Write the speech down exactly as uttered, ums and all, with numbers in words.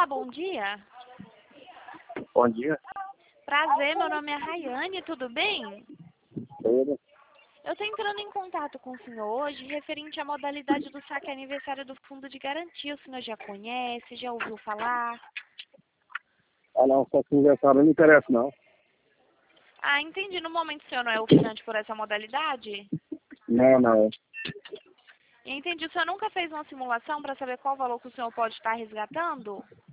Olá, bom dia. Bom dia. Prazer, meu nome é Rayane, tudo bem? Tudo. Eu estou entrando em contato com o senhor hoje referente à modalidade do saque aniversário do Fundo de Garantia. O senhor já conhece, já ouviu falar? Ah, não, só que aniversário não me interessa, não. Ah, entendi. No momento o senhor não é optante por essa modalidade? Não, não. Entendi. O senhor nunca fez uma simulação para saber qual valor que o senhor pode estar resgatando?